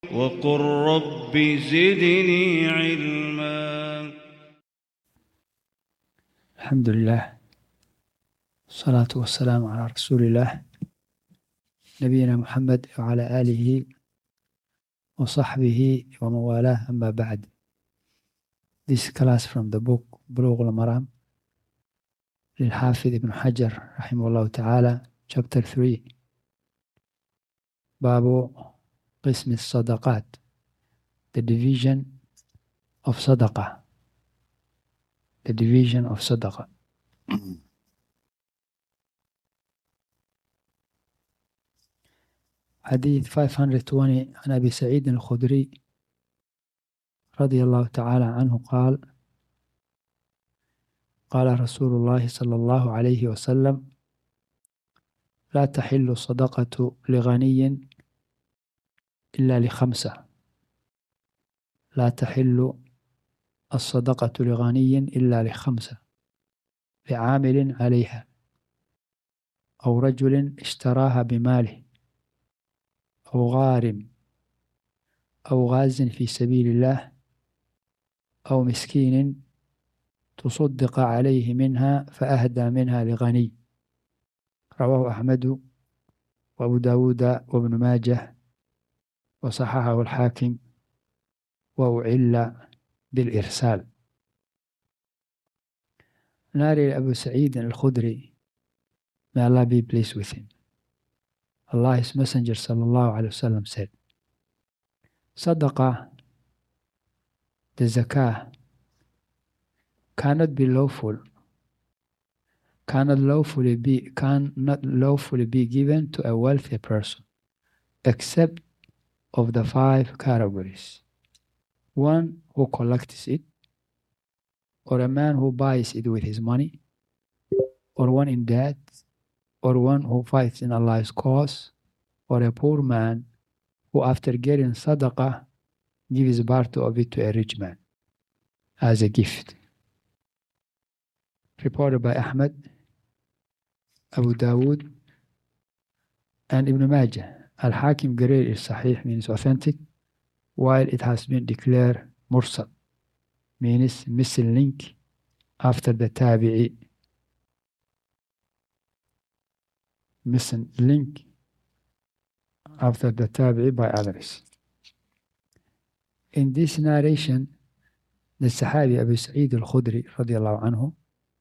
وقل رب زدني علما. الحمد لله والصلاة والسلام على رسول الله نبينا محمد وعلى آله وصحبه ومن والاه. أما بعد. This class from the book بلوغ المرام للحافظ ابن حجر رحمه الله تعالى, chapter 3, باب قسم الصدقات, the division of صدقة, the division of صدقة. حديث 520 عن أبي سعيد الخدري رضي الله تعالى عنه قال: قال رسول الله صلى الله عليه وسلم: لا تحل الصدقة لغني إلا لخمسة. لا تحل الصدقة لغني إلا لخمسة: لعامل عليها، أو رجل اشتراها بماله، أو غارم، أو غاز في سبيل الله، أو مسكين تصدق عليه منها فأهدى منها لغني. رواه أحمد وأبو داود وابن ماجه وصححه الحاكم وأعل بالإرسال. ناري أبو سعيد الخدري, may Allah be pleased with him. Allah's Messenger sallallahu alayhi wa sallam said, Sadaqah, the zakah, cannot lawfully be given to a wealthy person except of the 5 categories: one who collects it, or a man who buys it with his money, or one in debt, or one who fights in Allah's cause, or a poor man who after getting sadaqah gives part of it to a rich man as a gift. Reported by Ahmad, Abu Dawood, and Ibn Majah. Al-Hakim graded it Sahih, means authentic, while it has been declared Mursal, means missing link after the Tabi'i. Missing link after the Tabi'i by others. In this narration, the Sahabi Abu Sa'id al-Khudri radiallahu anhu,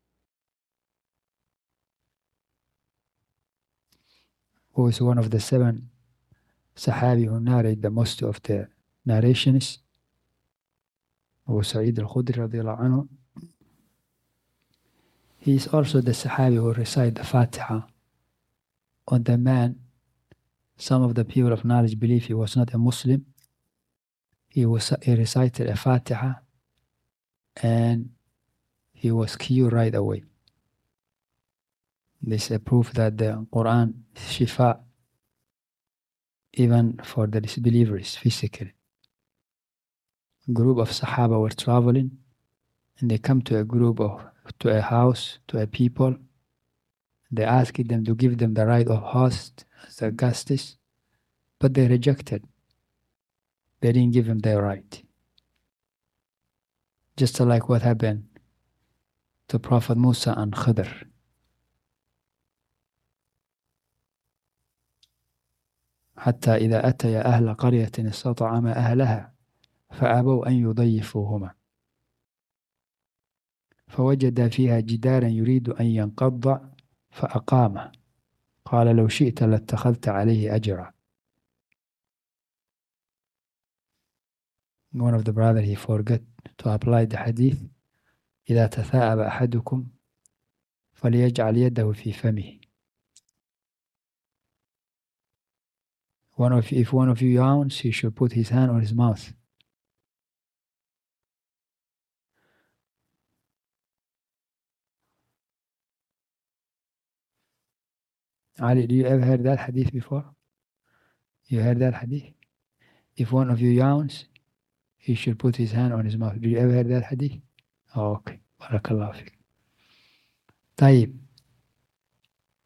who is one of the 7 Sahabi who narrate the most of the narrations, Abu Sa'id al-Khudri radiallahu anhu, he is also the Sahabi who recite the Fatiha on the man. Some of the people of knowledge believe he was not a Muslim. He recited a Fatiha and he was cured right away. This is a proof that the Quran is shifa even for the disbelievers physically. A group of Sahaba were traveling and they come to a house, to a people. They asked them to give them the right of host as the guests, but they rejected. They didn't give them their right. Just like what happened to Prophet Musa and Khidr. حتى إذا أتيا أهل قرية استطعما أهلها فأبوا أن يضيفوهما فوجد فيها جدارا يريد أن ينقض فأقامه قال لو شئت لاتخذت عليه أجرا. One of the brothers, he forgot to apply the hadith: إذا تثاءب أحدكم فليجعل يده في فمه. If one of you yawns, he should put his hand on his mouth. Ali, do you ever heard that hadith before? You heard that hadith? If one of you yawns, he should put his hand on his mouth. Do you ever heard that hadith? Oh, okay. Barakallahu fiqh. طيب.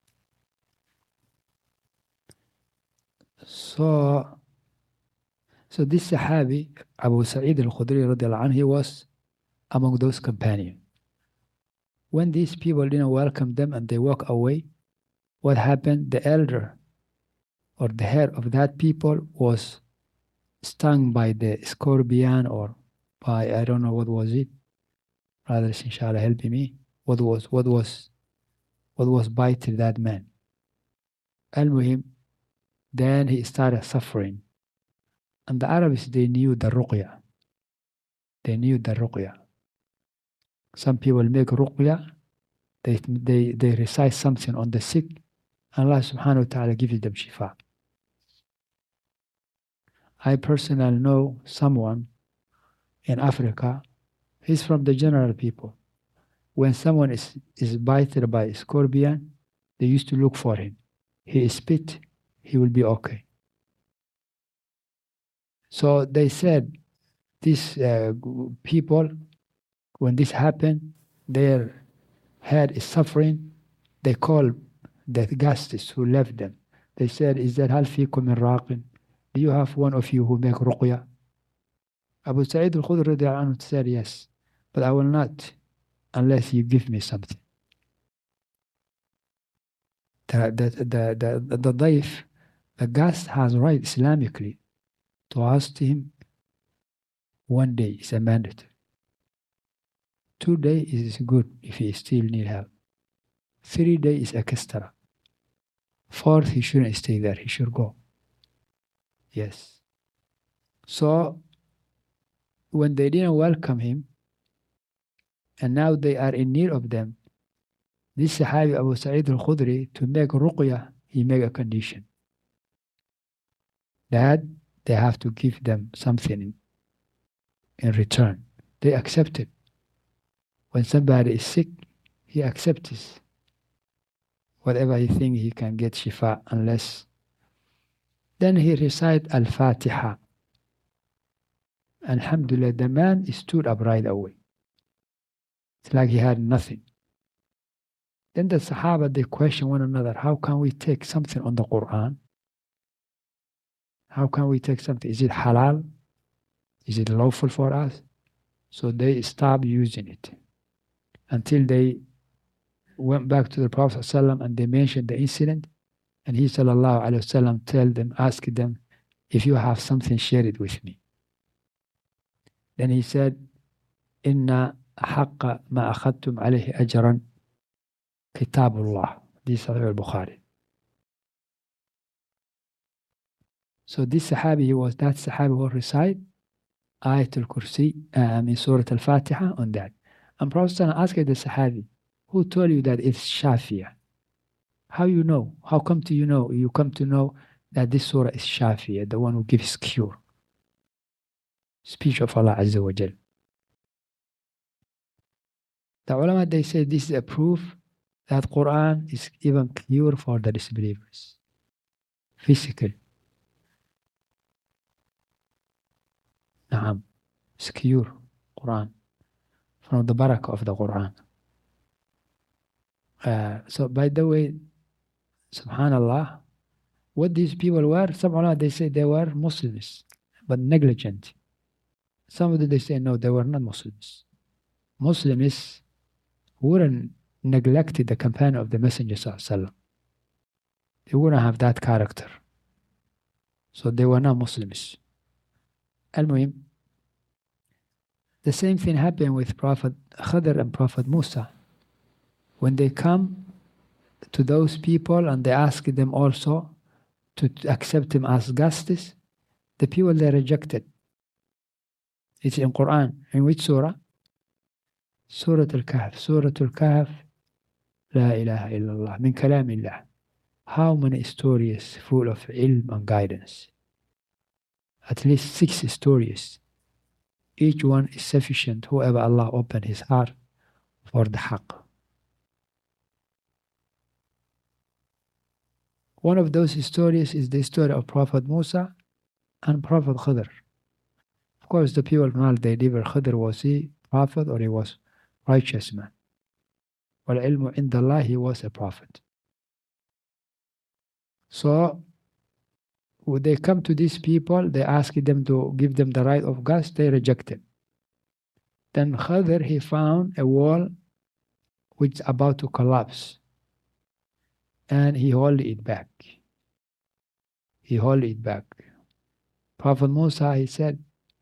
So So this Sahabi, Abu Sa'id al-Khudri radiallahu anhu, he was among those companions. When these people didn't welcome them and they walk away, what happened? The elder or the head of that people was stung by the scorpion or by, I don't know what was it. Brothers, inshallah, help me. What was biting that man? Al-Muhim, then he started suffering. And the Arabs, they knew the ruqya. They knew the ruqya. Some people make ruqya, they recite something on the sick, and Allah subhanahu wa ta'ala gives them shifa. I personally know someone in Africa, he's from the general people. When someone is bitten by a scorpion, they used to look for him. He spit, he will be okay. So they said, these people, when this happened, their head is suffering. They called the guests who left them. They said, is that hal fikum min raqin? Do you have one of you who make ruqya? Abu Sa'id al-Khudri said, yes, but I will not unless you give me something. The daif, the guest has right Islamically to ask him 1 day is a mandate. 2 days is good if he still need help. 3 days is extra. 4th, he shouldn't stay there. He should go. Yes. So, when they didn't welcome him, and now they are in need of them, this Sahabi Abu Sa'id al-Khudri, to make ruqya, he made a condition. That they have to give them something in return. They accepted. When somebody is sick, he accepts whatever he thinks he can get shifa, unless. Then he recited Al-Fatiha. Alhamdulillah, the man stood up right away. It's like he had nothing. Then the Sahaba, they question one another, how can we take something on the Quran? How can we take something? Is it halal? Is it lawful for us? So they stopped using it until they went back to the Prophet ﷺ and they mentioned the incident. And he ﷺ told them, ask them, if you have something, share it with me. Then he said, Inna haqqa ma akhadtum alayhi ajran kitabullah. This is Sahih al-Bukhari. So this Sahabi, that Sahabi who recite Ayatul Kursi, Surah Al-Fatiha on that. And Prophet asked the Sahabi, who told you that it's Shafiyah? How you know? How come to you know? You come to know that this surah is Shafiyah, the one who gives cure. Speech of Allah Azza wa Jal. The ulama, they say this is a proof that Quran is even cure for the disbelievers. Physical. Naam. It's cure. Quran. From the barakah of the Quran. So by the way, subhanallah, what these people were, some ulama, they say they were Muslims, but negligent. Some of them, they say no, they were not Muslims. Muslims wouldn't neglect the companion of the Messenger ﷺ. They wouldn't have that character. So they were not Muslims. Al-Muhim, the same thing happened with Prophet Khidr and Prophet Musa. When they come to those people and they ask them also to accept him as guests, the people, they rejected. It's in Quran. In which surah? Surah Al-Kahf. Surah Al-Kahf, La ilaha illallah, min kalamillah. How many stories full of ilm and guidance? At least 6 stories. Each one is sufficient, whoever Allah opened his heart for the haqq. One of those stories is the story of Prophet Musa and Prophet Khidr. Of course, the people know they never Khidr was he prophet or he was righteous man. Wal ilmu indallah, he was a prophet. So, when they come to these people, they ask them to give them the right of gas, they rejected. Then Khadr, he found a wall which is about to collapse, and he held it back. He held it back. Prophet Musa, he said,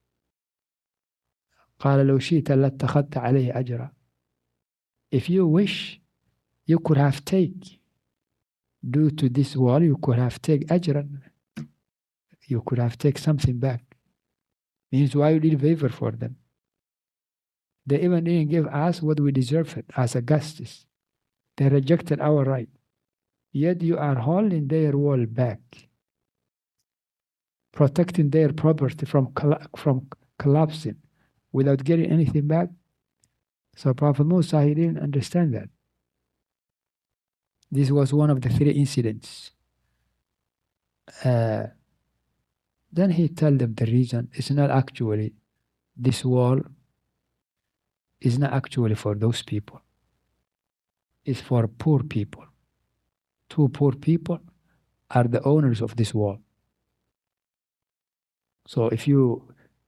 قال لو شئت لاتخذت عليه أجرا. If you wish, you could have taken, due to this wall, you could have taken ajran. You could have taken something back. Means why you did favor for them? They even didn't give us what we deserve it as a justice. They rejected our right. Yet you are holding their wall back, protecting their property from collapsing without getting anything back. So Prophet Musa, he didn't understand that. This was one of the 3 incidents. Then he told them the reason. It's not actually, this wall is not actually for those people. It's for poor people. 2 poor people are the owners of this wall. So if you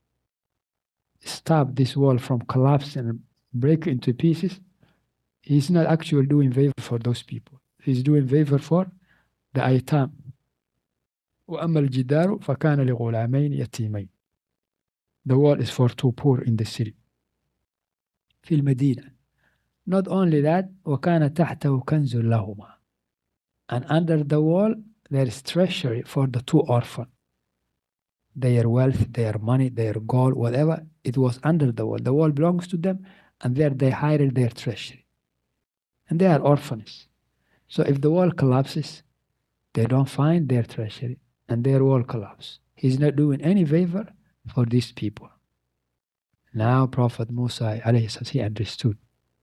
stop this wall from collapsing and break into pieces, he's not actually doing favor for those people. He's doing favor for the aitam. وَأَمَّا الْجِدَارُ فَكَانَ لِغُلَامَيْنِ يَتِيمَيْنِ. The wall is for 2 poor in the city. في المدينة. Not only that, وَكَانَ تَحْتَهُ كَنْزٌ لَهُمَا. And under the wall, there is treasury for the 2 orphans. Their wealth, their money, their gold, whatever, it was under the wall. The wall belongs to them, and there they hide their treasury. And they are orphans. So if the wall collapses, they don't find their treasury, and their wall collapses. He's not doing any favor for these people. Now Prophet Musa, he understood.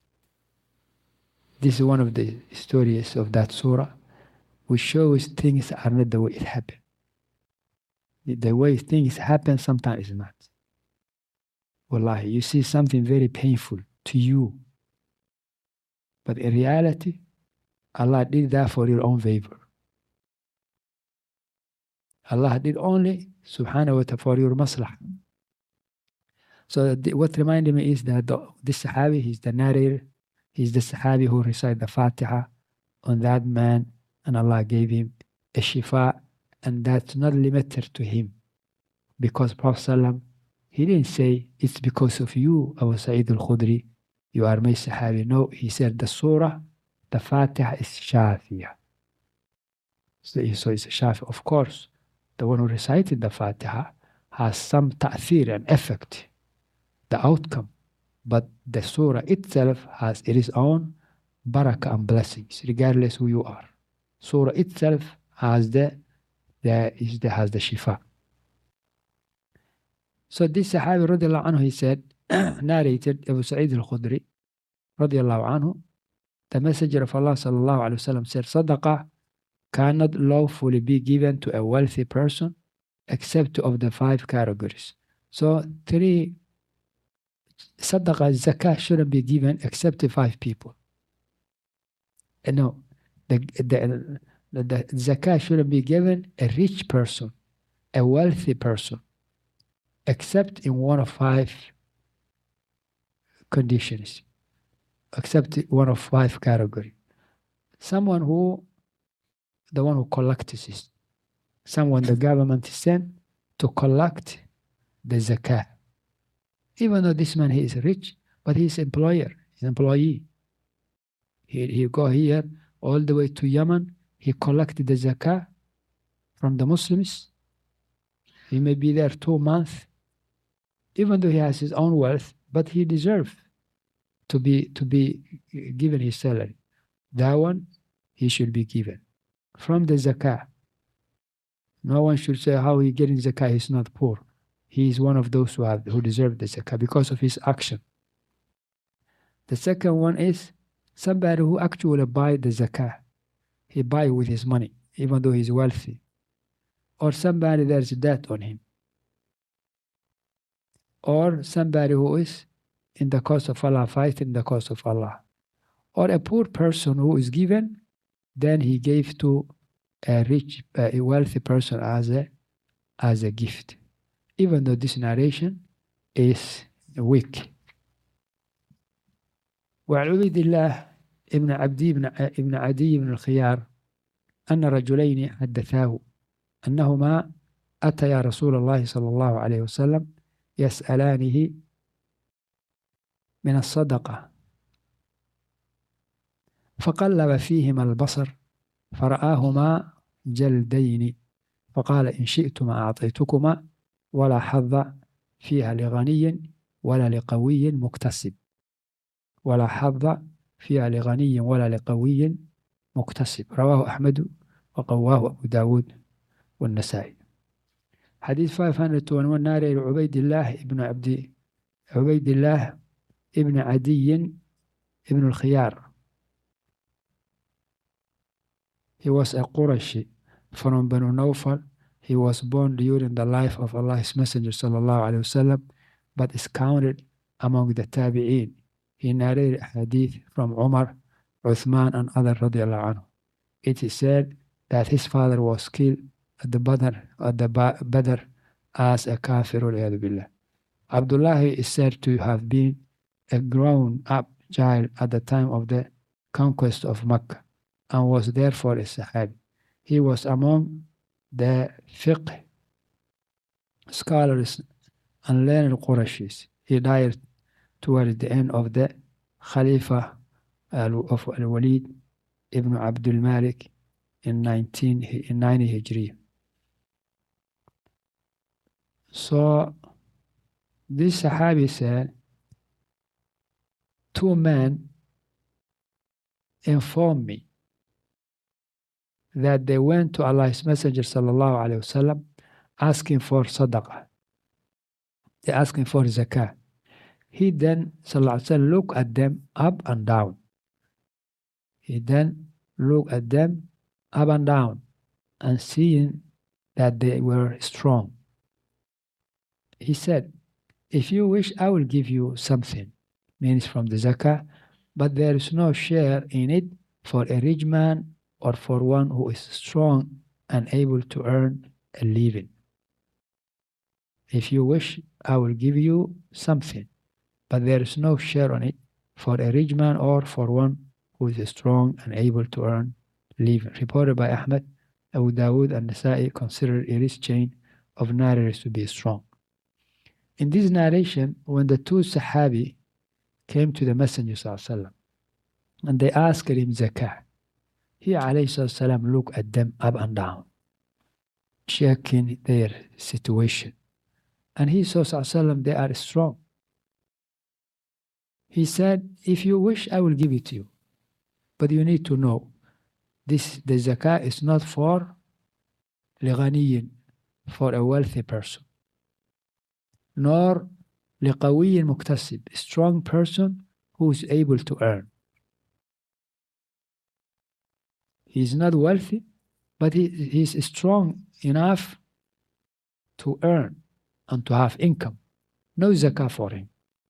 This is one of the stories of that surah, which shows things are not the way it happened. The way things happen sometimes is not. Wallahi, you see something very painful to you, but in reality, Allah did that for your own favor. Allah did only, subhanahu wa ta'ala, for your maslahah. So what reminded me is that this Sahabi, he's the narrator, he's the Sahabi who recited the Fatiha on that man, and Allah gave him a shifa, and that's not limited to him. Because Prophet ﷺ, he didn't say, it's because of you, Abu Sa'id al-Khudri, you are my Sahabi. No, he said the surah, the Fatiha is Shafiyah. So it's a Shafi. Of course, the one who recited the Fatiha has some ta'thir and effect, the outcome. But the surah itself has its own barakah and blessings, regardless who you are. Surah itself has the shifa. So this Sahabi radiallahu anhu, he said, narrated Abu Sa'id al-Khudri radiallahu anhu, the Messenger of Allah sallallahu alayhi wa sallam said, Sadaqah cannot lawfully be given to a wealthy person except of the 5 categories. So 3 Sadaqah, zakah shouldn't be given except to 5 people. No, the zakah shouldn't be given a rich person, a wealthy person, except in one of 5 conditions, except one of 5 categories. Someone who, the one who collects it, someone the government sent to collect the zakah. Even though this man, he is rich, but he is employer, he's employee. He go here all the way to Yemen, he collected the zakah from the Muslims. He may be there 2 months, even though he has his own wealth, but he deserves to be given his salary. That one, he should be given from the zakah. No one should say how he getting zakah, he's not poor. He is one of those who deserve the zakah because of his action. The second one is somebody who actually buy the zakah. He buy with his money, even though he's wealthy. Or somebody there's debt on him. Or somebody who is in the cause of Allah, fighting the cause of Allah. Or a poor person who is given, then he gave to a rich, a wealthy person as a as a gift, even though this narration is weak. وعن عبيد الله ابن عدي بن الخيار أن رجلين حدثاه أنهما أتيا رسول الله صلى الله عليه وسلم يسألانه من الصدقة، فقلب فيهما البصر فرآهما جلدين، فقال إن شئتما أعطيتكما ولا حظ فيها لغني ولا لقوي مكتسب، ولا حظ فيها لغني ولا لقوي مكتسب. رواه أحمد وقواه أبو داود والنسائي. حديث 521 ناري عبيد الله ابن عدي ابن الخيار. He was a Qurashi from Banu Nawfal. He was born during the life of Allah's Messenger sallallahu alaihi wasallam, but is counted among the Tabi'een. He narrated a hadith from Umar, Uthman, and others radiallahu anhu. It is said that his father was killed at the Badr as a kafir. Abdullah is said to have been a grown-up child at the time of the conquest of Mecca and was therefore a Sahabi. He was among the fiqh scholars and learned Qurayshis. He died toward the end of the Khalifa of Al-Walid ibn Abdul Malik in 90 Hijri. So this Sahabi said, two men informed me that they went to Allah's Messenger sallallahu alaihi wasallam asking for sadaqah. They're asking for zakah. He then sallallahu alaihi wasallam looked at them up and down. He then looked at them up and down and seeing that they were strong. He said, if you wish, I will give you something, means from the zakah, but there is no share in it for a rich man or for one who is strong and able to earn a living. If you wish, I will give you something, but there is no share on it for a rich man or for one who is strong and able to earn a living. Reported by Ahmad, Abu Dawood and Nasa'i considered Iris chain of narrators to be strong. In this narration, when the two Sahabi came to the Messenger ﷺ, and they asked him zakah, he ﷺ looked at them up and down, checking their situation. And he saw ﷺ, they are strong. He said, if you wish, I will give it to you. But you need to know, the zakah is not for lighaniyin, for a wealthy person, nor liqawiyin muktasib, a strong person who is able to earn. He is not wealthy, but he is strong enough to earn and to have income. No zakah for him.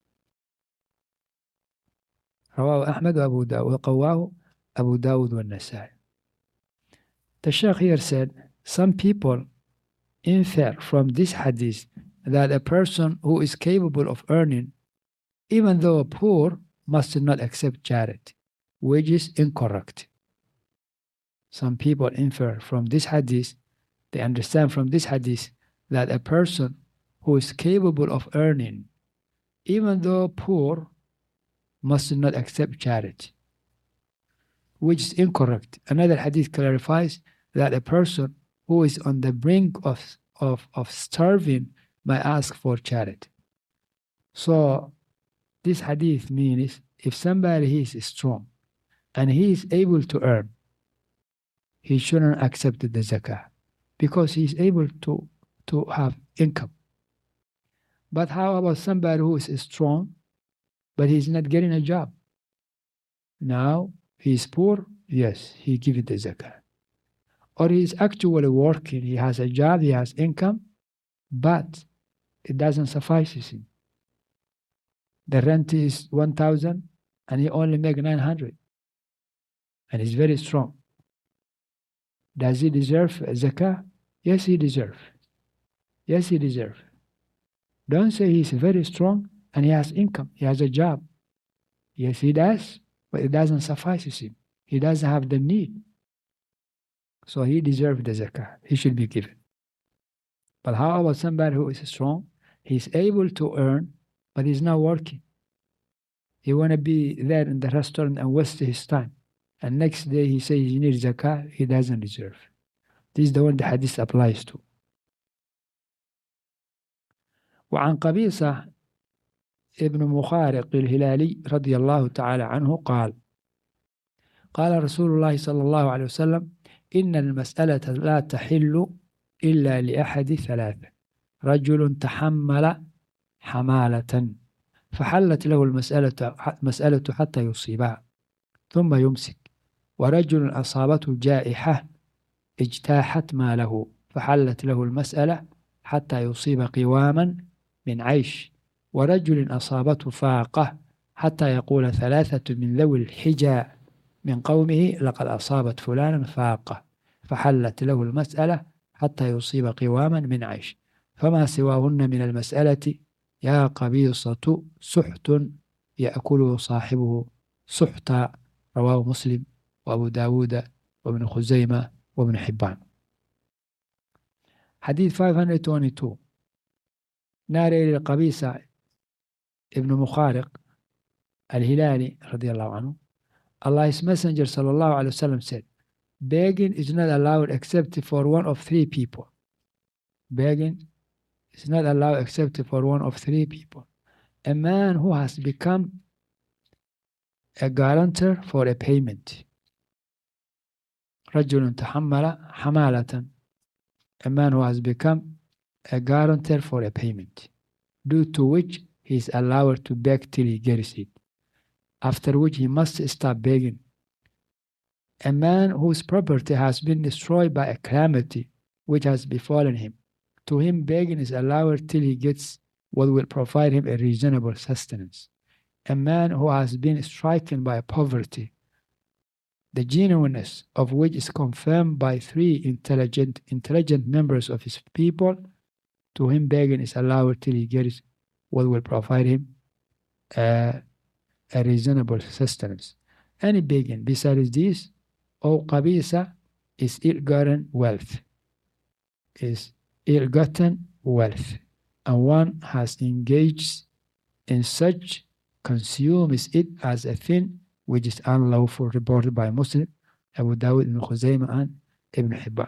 رواه أحمد وقواه أبو داود والنسائي. The Shaykh here said, some people infer from this hadith that a person who is capable of earning, even though poor, must not accept charity, which is incorrect. Some people infer from this hadith, they understand from this hadith that a person who is capable of earning, even though poor, must not accept charity, which is incorrect. Another hadith clarifies that a person who is on the brink of starving may ask for charity. So this hadith means if somebody is strong and he is able to earn, he shouldn't accept the zakah because he is able to have income. But how about somebody who is strong but he is not getting a job? Now he is poor, yes, he gives the zakah. Or he is actually working, he has a job, he has income, but it doesn't suffice him. The rent is 1,000 and he only makes 900. And he's very strong. Does he deserve zakah? Yes, he deserves. Yes, he deserves. Don't say he's very strong and he has income, he has a job. Yes, he does, but it doesn't suffice him. He doesn't have the need. So he deserves the zakah. He should be given. But how about somebody who is strong? He's able to earn, but he's not working. He want to be there in the restaurant and waste his time. And next day he says he needs zakah, he doesn't deserve. This is the one the hadith applies to. وعن قبيصة ابن مخارق الهلالي رضي الله تعالى عنه قال: قال رسول الله صلى الله عليه وسلم: إن المسألة لا تحل إلا لأحد ثلاثة: رجل تحمل حمالة فحلت له المسألة حتى يصيبها ثم يمسك، ورجل أصابته جائحة اجتاحت ماله فحلت له المسألة حتى يصيب قواما من عيش، ورجل أصابته فاقة حتى يقول ثلاثة من ذوي الحجى من قومه لقد أصابت فلانا فاقة فحلت له المسألة حتى يصيب قواما من عيش، فما سواهن من المسألة يا قبيصة سحت يأكله صاحبه سحتا. رواه مسلم وأبو داود وابن خزيمة وابن حبان. حديث 522 ناري لقبيصة ابن مخارق الهلالي رضي الله عنه. Allah's Messenger sallallahu alaihi wasallam said, begging is not allowed except for one of three people. Begging is not allowed except for one of three people. A man who has become a guarantor for a payment. رجل تحمل حمالة. A man who has become a guarantor for a payment, due to which he is allowed to beg till he gets it, after which he must stop begging. A man whose property has been destroyed by a calamity which has befallen him, to him begging is allowed till he gets what will provide him a reasonable sustenance. A man who has been stricken by poverty, the genuineness of which is confirmed by three intelligent members of his people, to him begging is allowed till he gets what will provide him a reasonable sustenance. Any begging besides this, O Qabisa, is ill-gotten wealth. And one has engaged in such consumes it as a thing which is unlawful, reported by Muslim, Abu Dawud, Ibn Khuzaymah, and Ibn Hibban.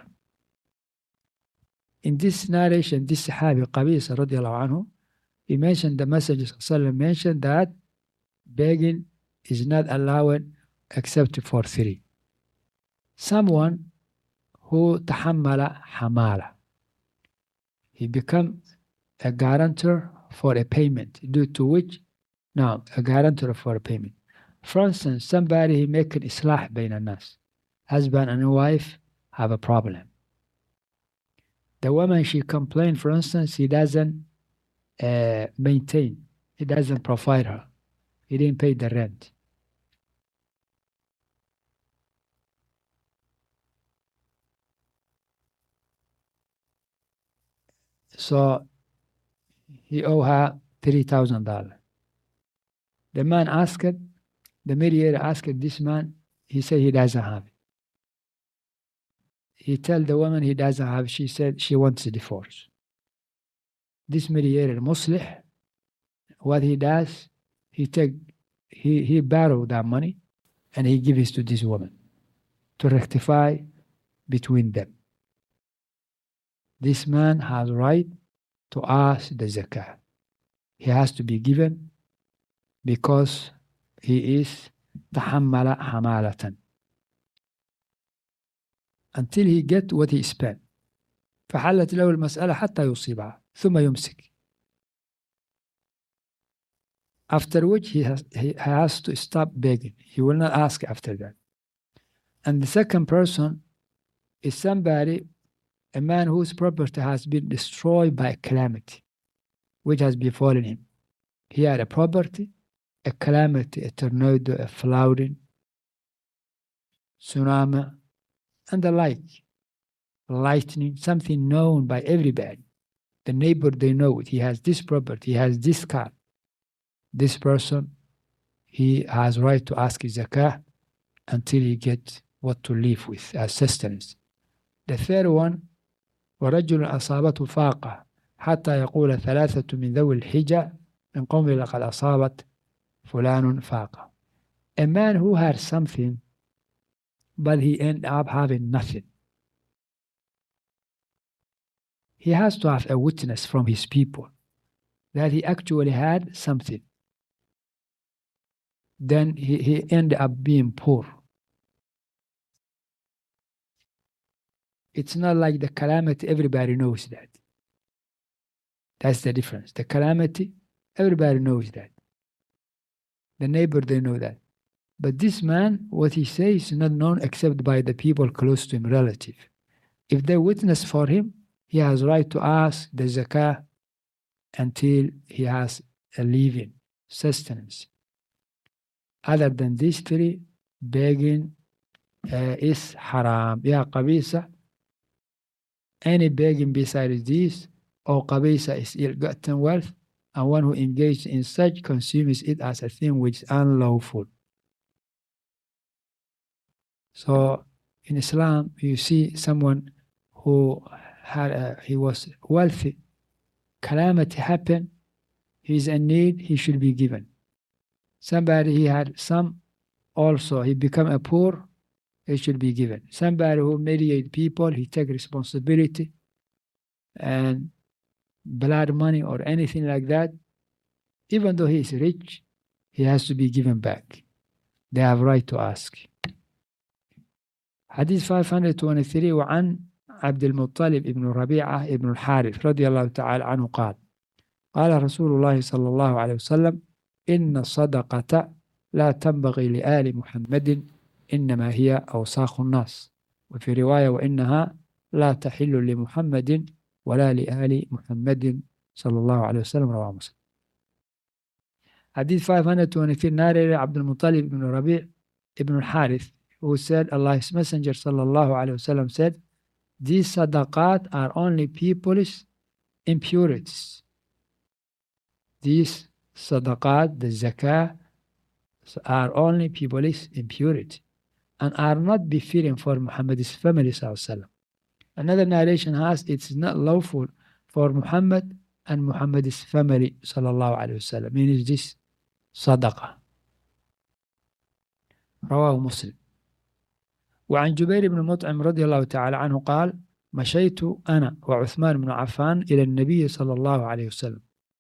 In this narration, this Sahabi, Qabisa radiallahu anhu, he mentioned, the Messenger mentioned that begging is not allowed except for three. Someone who tahammala hamala, he become a guarantor for a payment, due to which, now, a guarantor for a payment. For instance, somebody he make an islah bain al-nas. Husband and wife have a problem. The woman, she complained, for instance, he doesn't maintain, he doesn't provide her, he didn't pay the rent. So he owe her $3,000. The man asked, the mediator asked this man, he said he doesn't have it. He told the woman he doesn't have it. She said she wants a divorce. This mediator, Muslih, what he does, he borrow that money and he gives it to this woman to rectify between them. This man has right to ask the zakah. He has to be given because he is tahammala hamalatan, until he get what he spent. فحلت له المسألة حتى يصيبها ثم يمسك. After which he has to stop begging. He will not ask after that. And the second person is somebody, a man whose property has been destroyed by a calamity which has befallen him. He had a property, a calamity, a tornado, a flooding, tsunami, and the like, lightning, something known by everybody. The neighbor, they know it. He has this property, he has this car. This person, he has right to ask his zakah until he gets what to live with as sustenance. The third one, ورجل أصابته فاقة حتى يقول ثلاثة من ذوي الحجة من قوم لقد أصابت فلان فاقة. A man who had something, but he ended up having nothing. He has to have a witness from his people that he actually had something. Then he ended up being poor. It's not like the calamity, everybody knows that. That's the difference. The calamity, everybody knows that. The neighbor, they know that. But this man, what he says is not known except by the people close to him, relative. If they witness for him, he has right to ask the zakah until he has a living, sustenance. Other than these three, begging is haram. Ya qabisa, any begging besides this, or qabisa is ill-gotten wealth, and one who engages in such consumes it as a thing which is unlawful. So in Islam, you see someone who he was wealthy, calamity happened, he's in need, he should be given. Somebody, he had some also, he become a poor, he should be given. Somebody who mediate people, he take responsibility and blood money or anything like that, even though he is rich, he has to be given back. They have right to ask. Hadith 523 وعن عبد المطلب ابن ربيعة ابن الحارث رضي الله تعالى عنه قال قال رسول الله صلى الله عليه وسلم إن الصدقة لا تنبغي لآل محمد إنما هي أوساخ الناس وفي رواية وإنها لا تحل لمحمد ولا لآل محمد صلى الله عليه وسلم رواه مسلم. Hadith 523 narrated عبد المطلب ابن ربيع ابن الحارث, who said, Allah's Messenger sallallahu alayhi wasallam said, these sadaqat are only people's impurities. These sadaqat, the zakah, are only people's impurity and are not befitting for Muhammad's family sallallahu alayhi wasallam. Another narration has, it's not lawful for Muhammad and Muhammad's family sallallahu alayhi wasallam. Means this sadaqah. رواه مسلم. وعن جبير بن مطعم رضي الله تعالى عنه قال مشيت أنا وعثمان بن عفان إلى النبي صلى الله عليه وسلم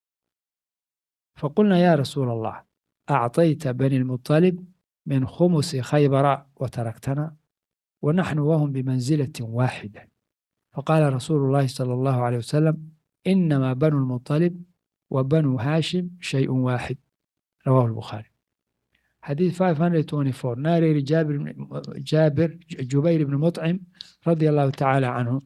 فقلنا يا رسول الله أعطيت بني المطلب من خمس خيبر وتركتنا ونحن وهم بمنزلة واحدة فقال رسول الله صلى الله عليه وسلم إنما بنو المطلب وبنو هاشم شيء واحد رواه البخاري. Hadith 524 narrated Jubayr ibn Mut'im radiyallahu ta'ala anhu,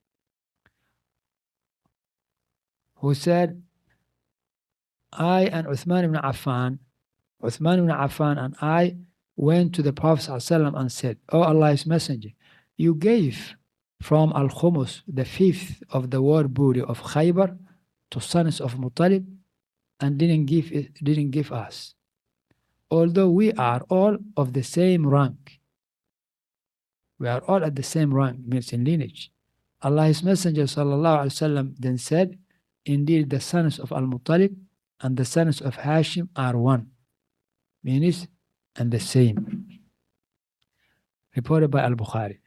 who said, I and Uthman ibn Affan and I went to the Prophet ﷺ and said, O Allah's Messenger, you gave from Al-Khumus, the fifth of the war booty of Khaybar, to sons of Muttalib, and didn't give us. Although we are all of the same rank. We are all at the same rank, means in lineage. Allah's Messenger sallallahu alaihi wasallam then said, indeed the sons of Al-Muttalib and the sons of Hashim are one, means and the same. Reported by Al-Bukhari.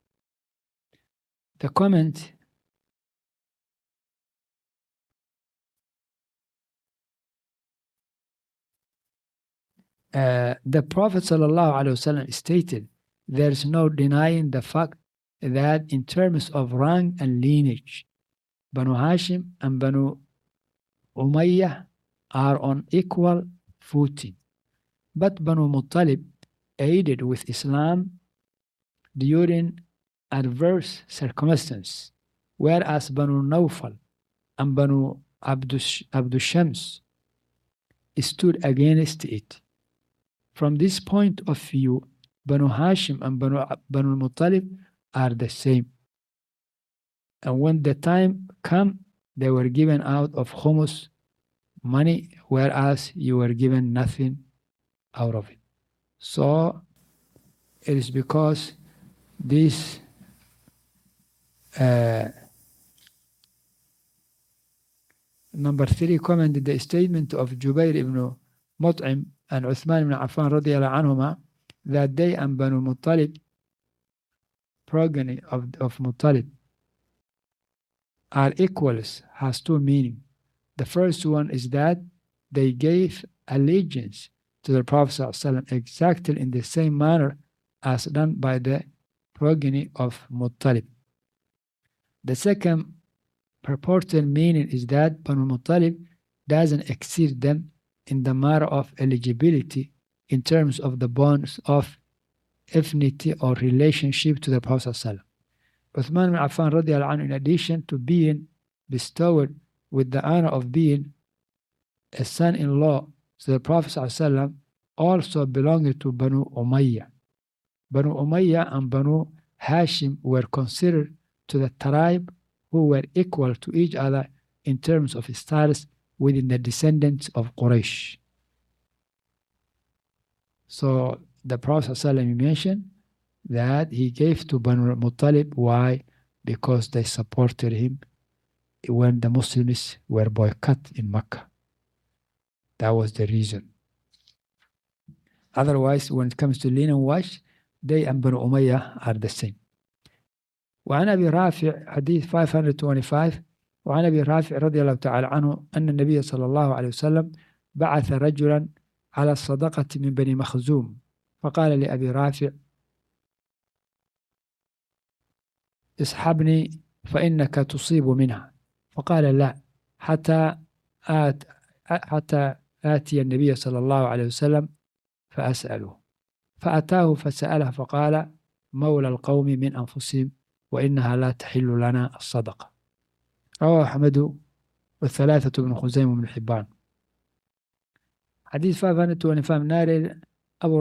The comment, the Prophet ﷺ stated, there is no denying the fact that in terms of rank and lineage, Banu Hashim and Banu Umayyah are on equal footing. But Banu Muttalib aided with Islam during adverse circumstances, whereas Banu Nawfal and Banu Abdu Shams stood against it. From this point of view, Banu Hashim and Banu Muttalib are the same. And when the time comes, they were given out of humus money, whereas you were given nothing out of it. So it is because this number 3 commented the statement of Jubair ibn Mut'im and Uthman ibn Affan radiyallahu anhuma that they and Banu Muttalib, progeny of Muttalib, are equals has two meanings. The first one is that they gave allegiance to the Prophet ﷺ exactly in the same manner as done by the progeny of Muttalib. The second purported meaning is that Banu Muttalib doesn't exceed them in the matter of eligibility in terms of the bonds of affinity or relationship to the Prophet ﷺ. Uthman ibn Affan radiallahu anhu, in addition to being bestowed with the honor of being a son-in-law to the Prophet ﷺ, also belonged to Banu Umayyah. Banu Umayyah and Banu Hashim were considered to the tribe who were equal to each other in terms of status within the descendants of Quraysh. So the Prophet ﷺ mentioned that he gave to Banu Muttalib. Why? Because they supported him when the Muslims were boycotted in Mecca. That was the reason. Otherwise, when it comes to linen wash, they and Banu Umayyah are the same. وعن أبي رافع حديث 525 وعن أبي رافع رضي الله تعالى عنه أن النبي صلى الله عليه وسلم بعث رجلا على الصدقة من بني مخزوم فقال لأبي رافع اسحبني فإنك تصيب منها فقال لا حتى آتي النبي صلى الله عليه وسلم فأسأله فأتاه فسأله فقال مولى القوم من أنفسهم وإنها لا تحل لنا الصدقة. رواه أحمد والثلاثة بن خزيمة وابن حبان. حديث 525 نار أبو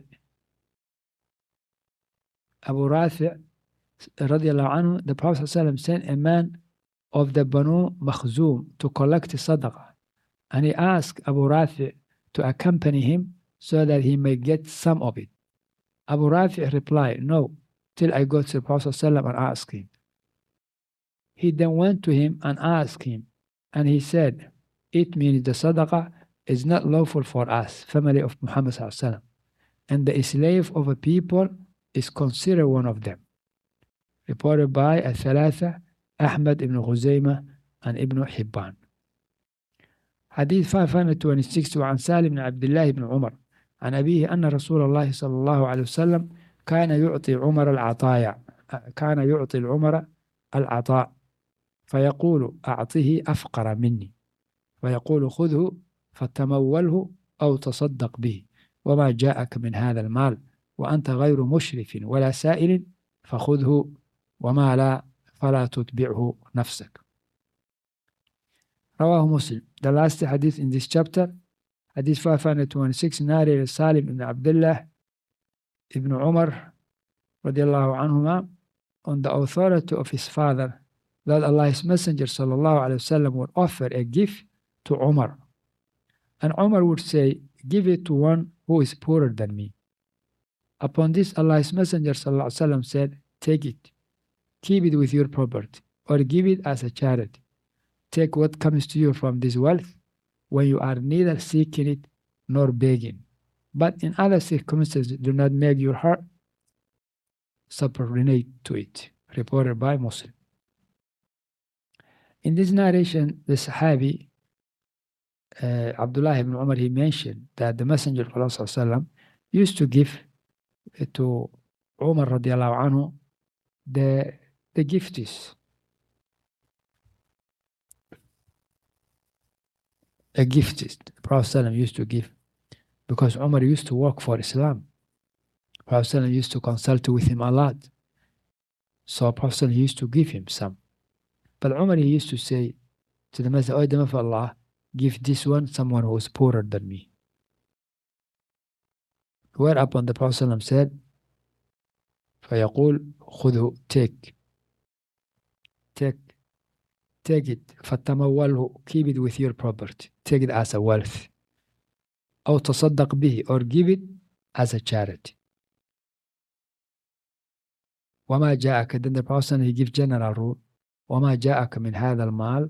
رافع رضي الله عنه, the Prophet ﷺ sent a man of the Banu Makhzum to collect sadaqah, and he asked Abu Rafi to accompany him so that he may get some of it. Abu Rafi replied, no, till I go to the Prophet ﷺ and ask him. He then went to him and asked him, and he said, it means the sadaqah is not lawful for us, family of Muhammad ﷺ, and the slave of a people is considered one of them. Reported by Al-Thalatha, Ahmad ibn Khuzaymah and Ibn Hibban. Hadith 526 وعن سالم بن عبد الله بن عمر عن أبيه أن رسول الله صلى الله عليه وسلم كان يعطي العمر العطاء فيقول أعطه أفقر مني فيقول خذه فتموله أو تصدق به وما جاءك من هذا المال وأنت غير مشرف ولا سائل فخذه وما لا فلا تتبعه نفسك. رواه مسلم. The last hadith in this chapter, hadith 526, narrated Salim ibn Abdullah ibn Umar radiallahu anhuma on the authority of his father that Allah's Messenger sallallahu alayhi wasallam would offer a gift to Umar, and Umar would say, give it to one who is poorer than me. Upon this, Allah's Messenger sallallahu alayhi wasallam said, take it, keep it with your property, or give it as a charity. Take what comes to you from this wealth when you are neither seeking it nor begging, but in other circumstances do not make your heart subordinate to it. Reported by Muslim. In this narration, the Sahabi Abdullah ibn Umar, he mentioned that the Messenger of Allah sallallahu used to give to Umar radiallahu anhu the gifts. A gift the Prophet ﷺ used to give because Umar used to work for Islam. Prophet ﷺ used to consult with him a lot. So Prophet ﷺ used to give him some. But Umar, he used to say to the Messenger, O Dama of Allah, give this one someone who is poorer than me. Whereupon the Prophet ﷺ said, فَيَقُول خُذْهُ, take take it. فَتَمَوَّلْهُ, keep it with your property. Take it as a wealth. أو تصدق به, or give it as a charity. وما جاءك, then the Prophet he gives general rule. وما جاءك من هذا المال,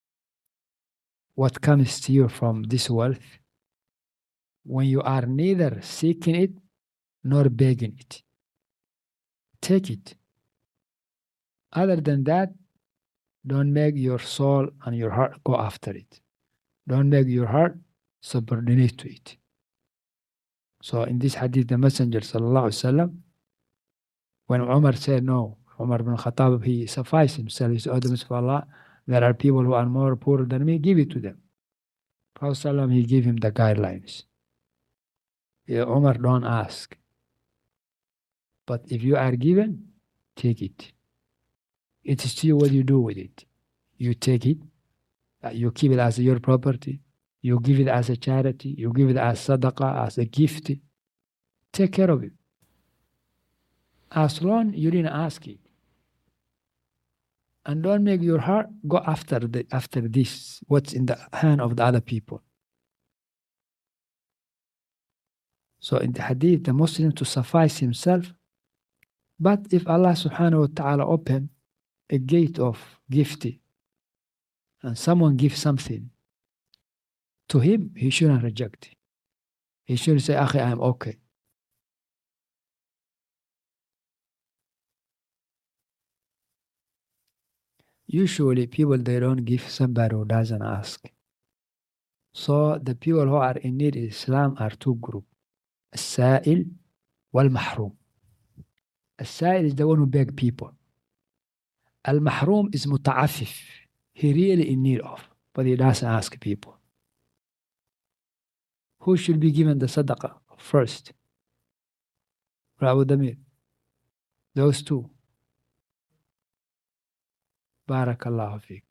what comes to you from this wealth, when you are neither seeking it nor begging it, take it. Other than that, don't make your soul and your heart go after it. Don't make your heart subordinate to it. So in this hadith, the Messenger sallallahu alaihi wasallam, when Umar said no, Umar bin Khattab, he sufficed himself. He said, "Oh, the Messenger of Allah, there are people who are more poor than me, give it to them." Prophet sallallahu, he gave him the guidelines. Yeah, Umar, don't ask. But if you are given, take it. It is to you what you do with it. You take it, you keep it as your property, you give it as a charity, you give it as sadaqah, as a gift. Take care of it. As long you didn't ask it. And don't make your heart go after this, what's in the hand of the other people. So in the hadith, the Muslim to suffice himself. But if Allah subhanahu wa ta'ala open a gate of gifting and someone gives something to him, he shouldn't reject it. He should say, Akhi, I am okay. Usually people, they don't give somebody who doesn't ask. So the people who are in need in Islam are two groups. As-sa'il wal-mahrum. As-sa'il is the one who beg people. Al-mahrum is muta'affif. He really in need of, but he doesn't ask people. Who should be given the sadaqah first? Abu Damir. Those two. Barakallahu fiqh.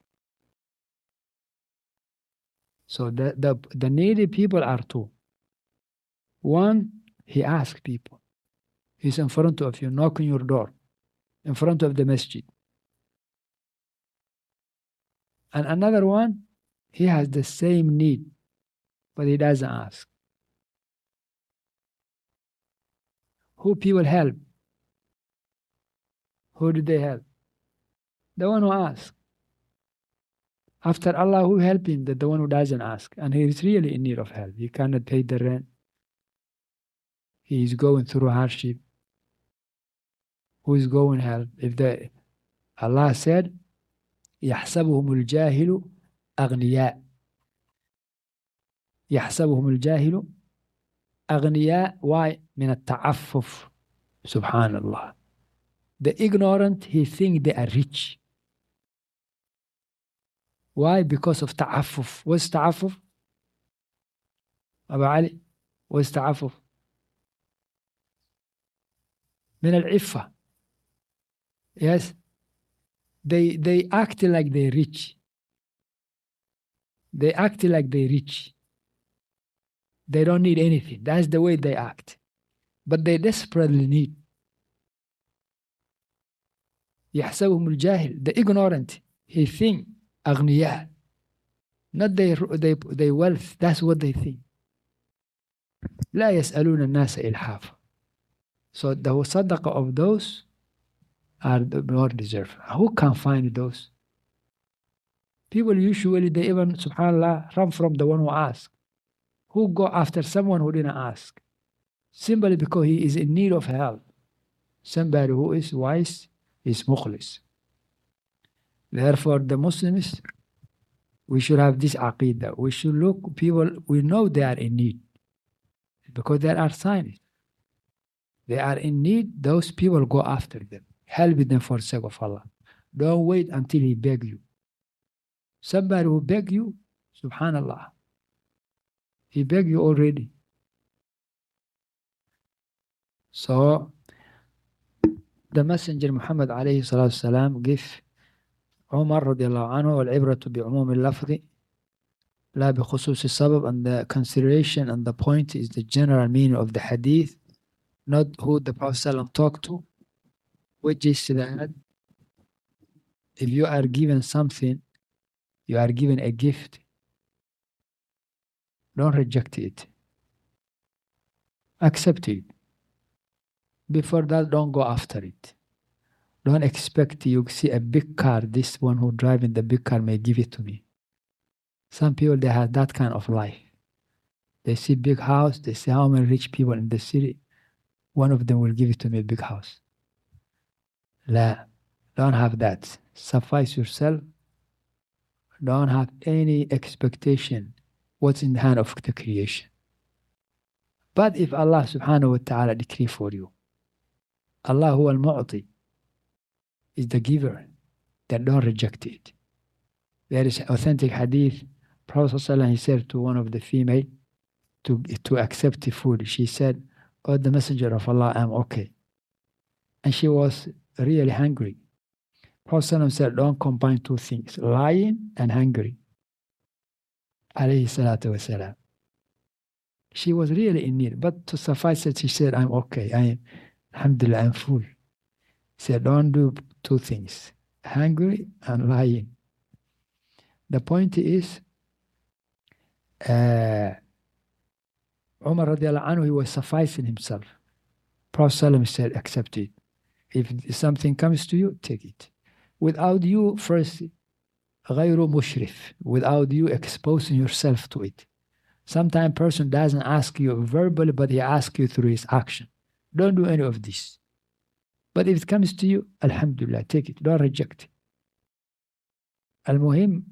So the needy people are two. One, he asks people. He's in front of you, knocking your door, in front of the masjid. And another one, he has the same need, but he doesn't ask. Who people help? Who do they help? The one who asks. After Allah, who help him? The one who doesn't ask. And he is really in need of help. He cannot pay the rent. He is going through hardship. Who is going help? Allah said, يحسبهم الجاهل أغنياء. يحسبهم الجاهل أغنياء. Why? من التعفف. Subhanallah. The ignorant, he think they are rich. Why? Because of ta'affuf. What's ta'affuf? Abu Ali, what's ta'affuf? من العفة. Yes. They act like they're rich. They act like they're rich. They don't need anything. That's the way they act. But they desperately need. يحسبهم الجاهل. The ignorant, he think أغنياء. Not their wealth. That's what they think. لا يسألون الناس إلحافا. So the sadaqah of those are the more deserved. Who can find those? People usually, they even, subhanAllah, run from the one who asks. Who go after someone who didn't ask? Simply because he is in need of help. Somebody who is wise is mukhlis. Therefore, the Muslims, we should have this aqidah. We should look people, we know they are in need. Because there are signs. They are in need, those people go after them. Help them for the sake of Allah. Don't wait until he beg you. Somebody who beg you, subhanallah, he beg you already. So, the Messenger Muhammad alayhi salatu salam give Umar radiallahu anhu wal-ibratu bi'umum al-lafzi la bi khusus al-sabab, and the consideration and the point is the general meaning of the hadith, not who the Prophet sallam talked to, which is that if you are given something You are given a gift. Don't reject it. Accept it. Before that, don't go after it. Don't expect you see a big car, this one who driving the big car may give it to me. Some people, they have that kind of life. They see big house, they see how many rich people in the city. One of them will give it to me, a big house. La, don't have that. Suffice yourself. Don't have any expectation what's in the hand of the creation. But if Allah subhanahu wa ta'ala decree for you, Allah huwa al-mu'ti, is the giver, then don't reject it. There is authentic hadith. Prophet ﷺ, he said to one of the female to accept the food. She said, "Oh, the Messenger of Allah, I'm okay." And she was really hungry. Prophet ﷺ said, don't combine two things, lying and hungry. Alayhi salatu wasalam. She was really in need, but to suffice it, she said, I'm okay. Alhamdulillah, I'm full. He said, don't do two things, hungry and lying. The point is, Umar radiallahu anhu, he was sufficing himself. Prophet ﷺ said, accept it. If something comes to you, take it. Without you first, غَيْرُ مُشْرِف, without you exposing yourself to it. Sometimes a person doesn't ask you verbally, but he asks you through his action. Don't do any of this. But if it comes to you, alhamdulillah, take it. Don't reject it. Al-Muhim,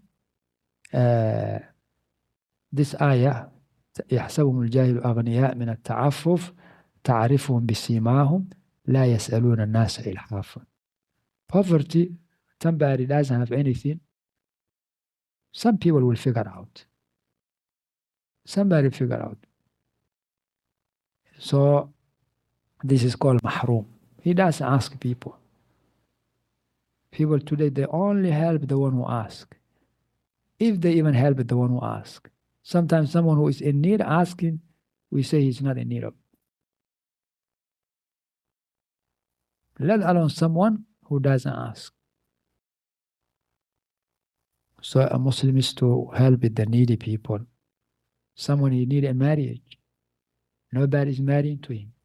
this ayah, يحسبهم الجاهل أغنياء من التعفف تعرفهم بسيماهم لا يسألون الناس إلحافا. Poverty, somebody doesn't have anything, some people will figure out. Somebody figure out. So this is called mahroom. He doesn't ask people. People today, they only help the one who asks. If they even help the one who asks. Sometimes someone who is in need asking, we say he's not in need of. Let alone someone who doesn't ask. So a Muslim is to help the needy people. Someone he need a marriage. Nobody is marrying to him.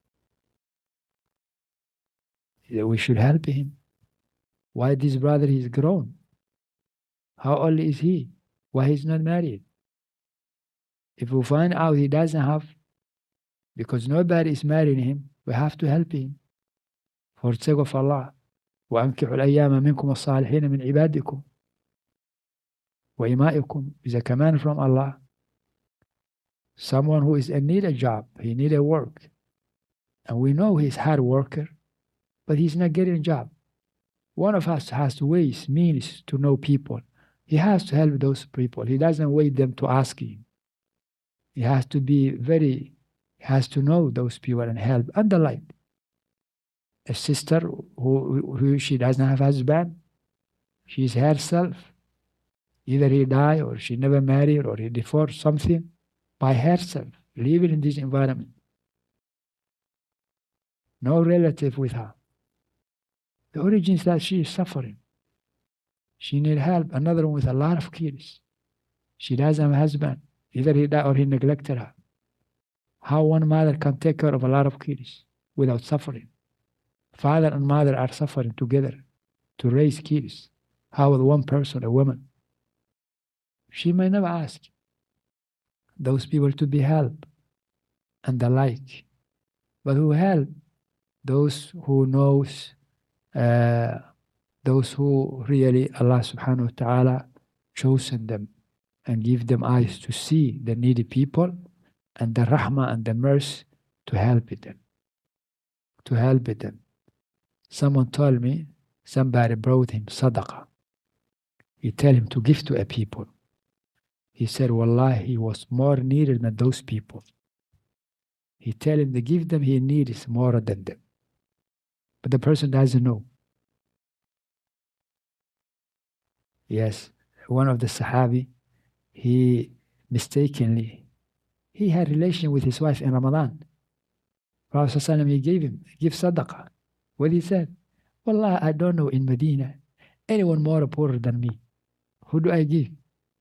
We should help him. Why this brother is grown? How old is he? Why he's not married? If we find out he doesn't have, because nobody is marrying him, we have to help him. For the sake of Allah. وَأَنْكِحُوا الْأَيَّامَ مِنْكُمْ وَالصَّالِحِينَ مِنْ عِبَادِكُمْ وَإِمَائِكُمْ is a command from Allah. Someone who is in need a job, he need a work. And we know he's a hard worker, but he's not getting a job. One of us has ways, means to know people. He has to help those people. He doesn't wait them to ask him. He has to be he has to know those people and help. And the like. A sister who she doesn't have a husband, she's herself. Either he died or she never married or he divorced something by herself, living in this environment. No relative with her. The origin is that she is suffering. She needs help. Another one with a lot of kids. She doesn't have a husband. Either he died or he neglected her. How one mother can take care of a lot of kids without suffering? Father and mother are suffering together to raise kids. How with one person, a woman? She may never ask those people to be helped and the like. But who help? Those who knows, those who really Allah subhanahu wa ta'ala chosen them and give them eyes to see the needy people and the rahmah and the mercy to help them. To help them. Someone told me, somebody brought him sadaqah. He tell him to give to a people. He said, Wallahi, he was more needed than those people. He tell him to give them, he needs more than them. But the person doesn't know. Yes, one of the Sahabi, he mistakenly, he had relation with his wife in Ramadan. Prophet ﷺ, he give sadaqah. What he said? Wallah, I don't know in Medina anyone more poor than me. Who do I give?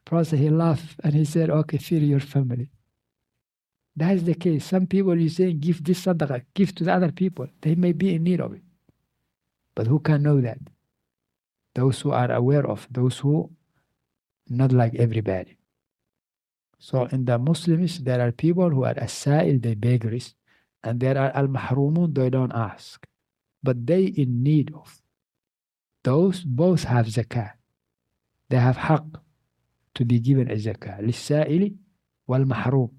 Prophet, he laughed and he said, okay, feed your family. That is the case. Some people you say, give this sadaqah, give to the other people. They may be in need of it. But who can know that? Those who are aware of, those who not like everybody. So in the Muslims, there are people who are as-sa'il, they beggars, and there are al-mahrumun, they don't ask. But they in need of. Those both have zakah. They have haqq to be given a zakah. Lis-sa'ili wal-mahrum.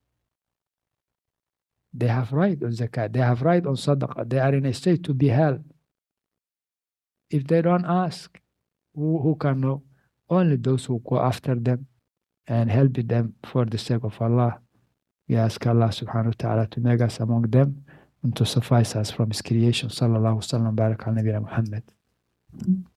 They have right on zakat. They have right on sadaqah. They are in a state to be held. If they don't ask, who can know? Only those who go after them and help them for the sake of Allah. We ask Allah subhanahu wa ta'ala to make us among them and to suffice us from His creation. Sallallahu alaihi wa sallam, barak al Nabi Muhammad.